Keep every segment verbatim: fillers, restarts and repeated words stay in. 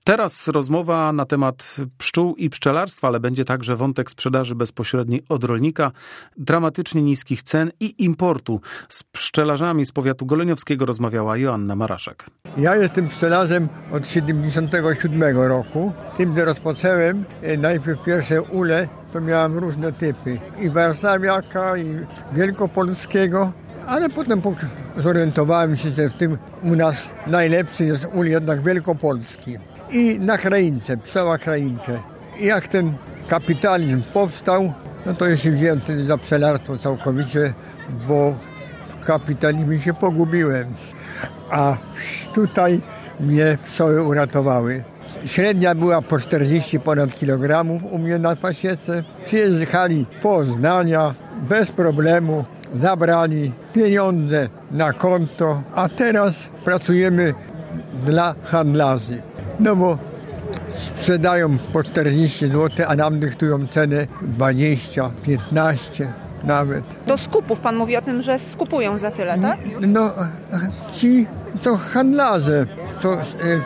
Teraz rozmowa na temat pszczół i pszczelarstwa, ale będzie także wątek sprzedaży bezpośredniej od rolnika, dramatycznie niskich cen i importu. Z pszczelarzami z powiatu goleniowskiego rozmawiała Joanna Maraszek. Ja jestem pszczelarzem od siedemdziesiątego siódmego roku. Z tym, że rozpocząłem najpierw pierwsze ule, to miałem różne typy. I warszawiaka, i wielkopolskiego. Ale potem zorientowałem się, że w tym u nas najlepszy jest ul jednak wielkopolski. I na kraince, pszczoła krainkę. I jak ten kapitalizm powstał, no to ja się wziąłem wtedy za pszczelarstwo całkowicie, bo w kapitalizmie się pogubiłem. A tutaj mnie pszczoły uratowały. Średnia była po czterdzieści ponad kilogramów u mnie na pasiece. Przyjeżdżali Poznania bez problemu. Zabrali pieniądze na konto, a teraz pracujemy dla handlarzy. No bo sprzedają po czterdzieści złotych, a nam dyktują cenę dwadzieścia, piętnaście nawet. Do skupów, pan mówi o tym, że skupują za tyle, tak? No ci, co handlarze, to,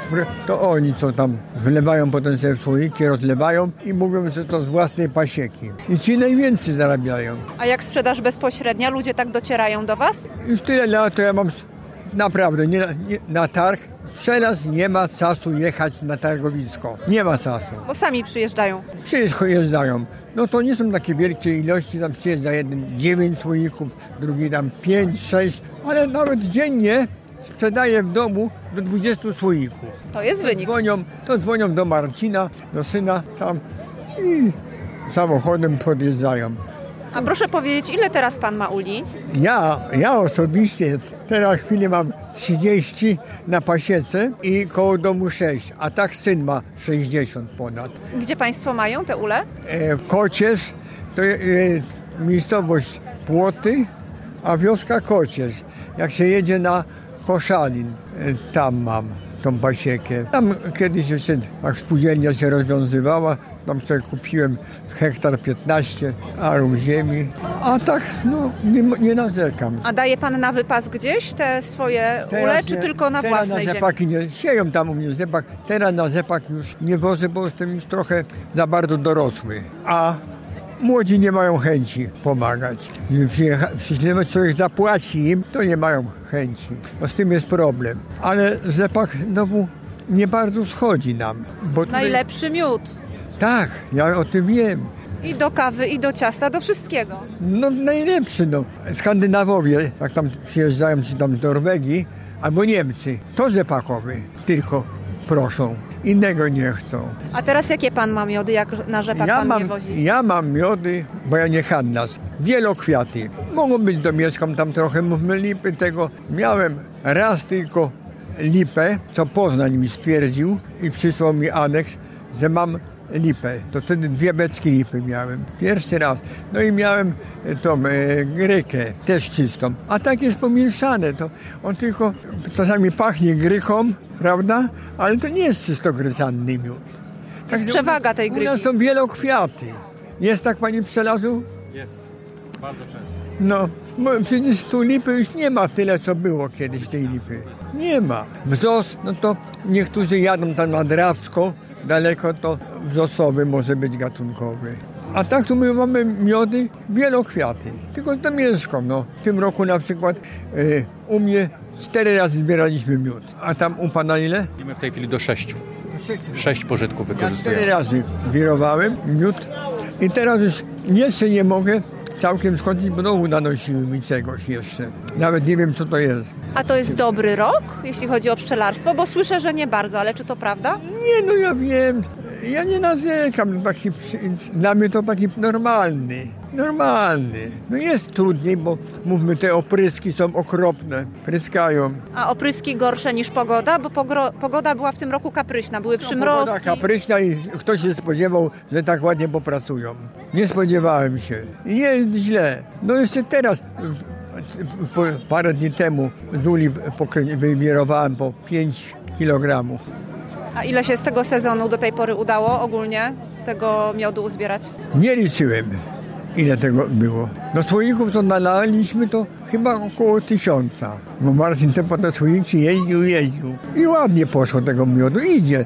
to oni, co tam wlewają potem sobie w słoiki, rozlewają i mówią, że to z własnej pasieki. I ci najwięcej zarabiają. A jak sprzedaż bezpośrednia? Ludzie tak docierają do was? Już tyle lat, to ja mam naprawdę nie, nie, na targ. Teraz nie ma czasu jechać na targowisko. Nie ma czasu. Bo sami przyjeżdżają. Przyjeżdżają. No to nie są takie wielkie ilości. Tam przyjeżdża jeden dziewięć słoików, drugi tam pięć, sześć, ale nawet dziennie sprzedaję w domu do dwudziestu słoików. To jest wynik. Dzwonią, to dzwonią do Marcina, do syna tam i samochodem podjeżdżają. A proszę powiedzieć, ile teraz pan ma uli? Ja, ja osobiście teraz w chwili mam trzydzieści na pasiece i koło domu sześć, a tak syn ma sześćdziesiąt ponad. Gdzie państwo mają te ule? E, Kocierz to e, miejscowość Płoty, a wioska Kocierz. Jak się jedzie na Koszalin, e, tam mam tą pasiekę. Tam kiedyś jeszcze, jak spółdzielnia się rozwiązywała, tam sobie kupiłem hektar piętnaście arów ziemi, a tak no nie, nie narzekam. A daje pan na wypas gdzieś te swoje teraz ule, czy nie, tylko na teraz własnej na rzepaki ziemi? Nie, sieją tam u mnie rzepak, teraz na rzepak już nie wożę, bo jestem już trochę za bardzo dorosły. A młodzi nie mają chęci pomagać. Jeśli człowiek zapłaci im, to nie mają chęci. No z tym jest problem. Ale rzepak znowu nie bardzo schodzi nam. Bo najlepszy tutaj... miód. Tak, ja o tym wiem. I do kawy, i do ciasta, do wszystkiego. No najlepszy, no. Skandynawowie, jak tam przyjeżdżają, czy tam z Norwegii, albo Niemcy, to rzepakowy tylko proszą. Innego nie chcą. A teraz jakie pan ma miody, jak na rzepak ja pan mam, nie wozi? Ja mam miody, bo ja nie handlarz. Wielokwiaty. Mogą być, domieszkam tam trochę, mówmy lipy tego. Miałem raz tylko lipę, co Poznań mi stwierdził i przysłał mi aneks, że mam lipę. To wtedy dwie beczki lipy miałem. Pierwszy raz. No i miałem tą e, grykę, też czystą. A tak jest pomieszane. To on tylko czasami pachnie grychą, prawda? Ale to nie jest czystogryzanny miód. Tak jest przewaga tej gryki. U nas są wielokwiaty. Jest tak, panie pszczelarzu? Jest. Bardzo często. No, bo przecież tu lipy już nie ma tyle, co było kiedyś tej lipy. Nie ma. Wzos, no to niektórzy jadą tam na Drawsko, daleko to wzosowy może być gatunkowy. A tak tu my mamy miody wielokwiaty. Tylko z domieszką, no. W tym roku na przykład y, u mnie cztery razy zbieraliśmy miód. A tam u pana ile? Idziemy w tej chwili do sześciu. Sześć pożytków Ja wykorzystujemy. cztery razy wirowałem miód i teraz już jeszcze nie mogę całkiem skończyć, bo znowu nanosiły mi czegoś jeszcze. Nawet nie wiem, co to jest. A to jest dobry rok, jeśli chodzi o pszczelarstwo? Bo słyszę, że nie bardzo, ale czy to prawda? Nie, no ja wiem. Ja nie narzekam. Taki, dla mnie to taki normalny. Normalny. No jest trudniej, bo mówmy, te opryski są okropne. Pryskają. A opryski gorsze niż pogoda? Bo pogro- pogoda była w tym roku kapryśna. Były przymrozki. No, pogoda kapryśna i kto się spodziewał, że tak ładnie popracują. Nie spodziewałem się. I nie jest źle. No jeszcze teraz, po, parę dni temu z uli wywierowałem po pięć kilogramów. A ile się z tego sezonu do tej pory udało ogólnie tego miodu uzbierać? Nie liczyłem, ile tego było. Do słoików to nalaliśmy to chyba około tysiąca. Bo Marcin te po te słoiki jeździł, jeździł. I ładnie poszło tego miodu. Idzie.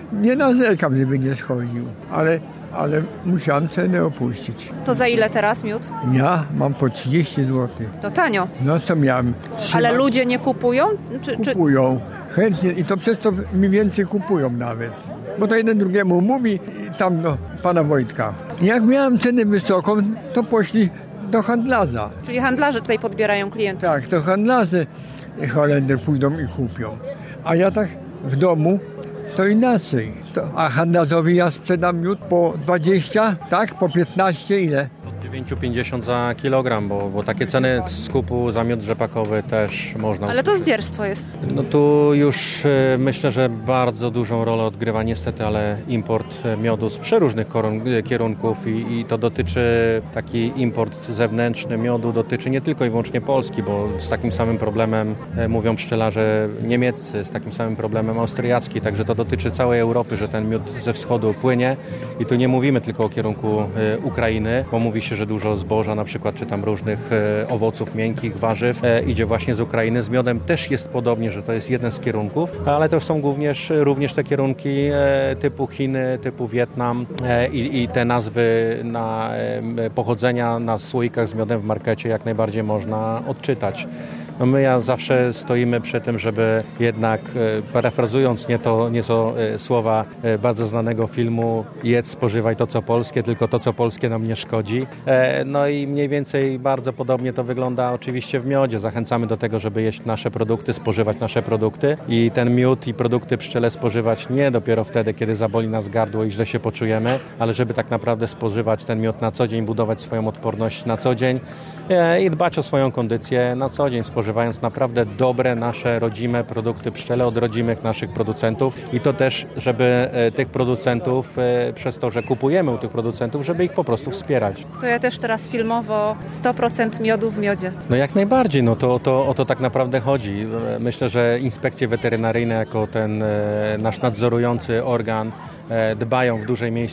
nie narzekam, żeby nie schodził, ale, ale musiałem cenę opuścić. To za ile teraz miód? Ja mam po trzydzieści złotych. To tanio. No co miałem? Trzymać? Ale ludzie nie kupują? Czy, czy... Kupują. Chętnie i to przez to mi więcej kupują nawet. Bo to jeden drugiemu mówi i tam do pana Wojtka. Jak miałem cenę wysoką, to poszli do handlarza. Czyli handlarze tutaj podbierają klientów. Tak, to handlarze Holender pójdą i kupią. A ja tak w domu to inaczej. To, a handlarzowi ja sprzedam miód po dwadzieścia, tak? Po piętnaście, ile? dziewięć pięćdziesiąt za kilogram, bo, bo takie ceny skupu za miód rzepakowy też można Ale to usłyszeć. zdzierstwo jest. No tu już e, myślę, że bardzo dużą rolę odgrywa niestety, ale import miodu z przeróżnych koron, kierunków i, i to dotyczy, taki import zewnętrzny miodu dotyczy nie tylko i wyłącznie Polski, bo z takim samym problemem e, mówią pszczelarze niemieccy, z takim samym problemem austriacki, także to dotyczy całej Europy, że ten miód ze wschodu płynie i tu nie mówimy tylko o kierunku e, Ukrainy, bo mówi się, że dużo zboża na przykład, czy tam różnych e, owoców miękkich, warzyw e, idzie właśnie z Ukrainy. Z miodem też jest podobnie, że to jest jeden z kierunków, ale to są również, również te kierunki e, typu Chiny, typu Wietnam e, i, i te nazwy na e, pochodzenia na słoikach z miodem w markecie jak najbardziej można odczytać. No my ja zawsze stoimy przy tym, żeby jednak, e, parafrazując nieco, nieco e, słowa e, bardzo znanego filmu, jedz, spożywaj to, co polskie, tylko to, co polskie nam nie szkodzi. E, no i mniej więcej bardzo podobnie to wygląda oczywiście w miodzie. Zachęcamy do tego, żeby jeść nasze produkty, spożywać nasze produkty i ten miód i produkty pszczele spożywać nie dopiero wtedy, kiedy zaboli nas gardło i źle się poczujemy, ale żeby tak naprawdę spożywać ten miód na co dzień, budować swoją odporność na co dzień e, i dbać o swoją kondycję na co dzień, spożywając naprawdę dobre nasze rodzime produkty pszczele od rodzimych naszych producentów i to też, żeby e, tych producentów, e, przez to, że kupujemy u tych producentów, żeby ich po prostu wspierać. To ja też teraz filmowo sto procent miodu w miodzie. No jak najbardziej, no to, to o to tak naprawdę chodzi. Myślę, że inspekcje weterynaryjne jako ten e, nasz nadzorujący organ e, dbają w dużej mie-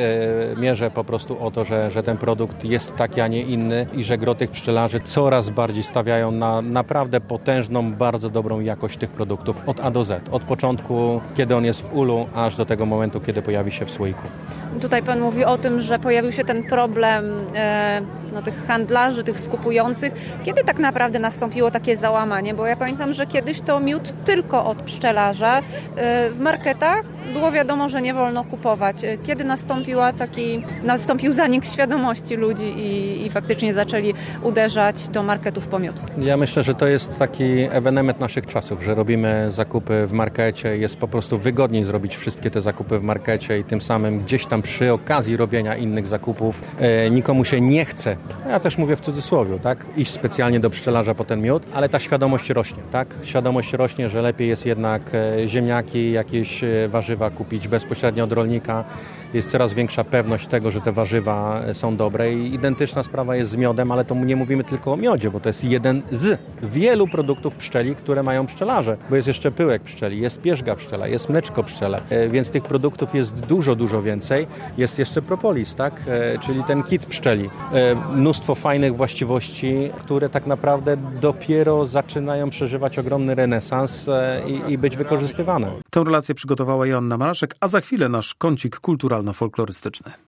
e, mierze po prostu o to, że, że ten produkt jest taki, a nie inny i że gro tych pszczelarzy coraz bardziej stawiają na naprawdę potężną, bardzo dobrą jakość tych produktów od A do Z. Od początku, kiedy on jest w ulu, aż do tego momentu, kiedy pojawi się w słoiku. Tutaj pan mówi o tym, że pojawił się ten problem e, no, tych handlarzy, tych skupujących. Kiedy tak naprawdę nastąpiło takie załamanie? Bo ja pamiętam, że kiedyś to miód tylko od pszczelarza. E, w marketach było wiadomo, że nie wolno kupować. Kiedy nastąpiła taki, nastąpił zanik świadomości ludzi i, i faktycznie zaczęli uderzać do marketów po miód? Ja myślę, że to jest taki ewenement naszych czasów, że robimy zakupy w markecie. Jest po prostu wygodniej zrobić wszystkie te zakupy w markecie i tym samym gdzieś tam przy okazji robienia innych zakupów e, nikomu się nie chce, ja też mówię w cudzysłowie, tak, iść specjalnie do pszczelarza po ten miód, ale ta świadomość rośnie, tak? Świadomość rośnie, że lepiej jest jednak e, ziemniaki, jakieś e, warzywa kupić bezpośrednio od rolnika. Jest coraz większa pewność tego, że te warzywa są dobre i identyczna sprawa jest z miodem, ale to nie mówimy tylko o miodzie, bo to jest jeden z wielu produktów pszczeli, które mają pszczelarze, bo jest jeszcze pyłek pszczeli, jest pierzga pszczela, jest mleczko pszczele, e, więc tych produktów jest dużo, dużo więcej. Jest jeszcze propolis, tak, e, czyli ten kit pszczeli. E, mnóstwo fajnych właściwości, które tak naprawdę dopiero zaczynają przeżywać ogromny renesans e, i, i być wykorzystywane. Tę relację przygotowała Joanna Maraszek, a za chwilę nasz kącik kulturalno-folklorystyczny.